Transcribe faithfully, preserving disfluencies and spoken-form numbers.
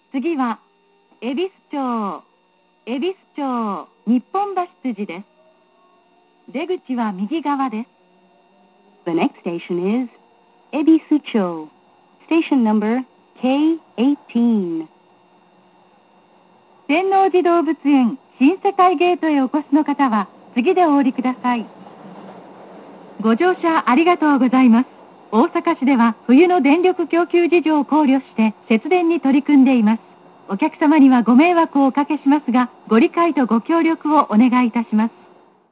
次は、恵比寿町、恵比寿町、日本橋筋です。出口は右側です。 The next station is 恵比寿町. Station numberケーエイティーン. 天王寺動物園新世界ゲートへお越しの方は次でお降りください。ご乗車ありがとうございます。大阪市では冬の電力供給事情を考慮して節電に取り組んでいます。お客様にはご迷惑をおかけしますが、ご理解とご協力をお願いいたします。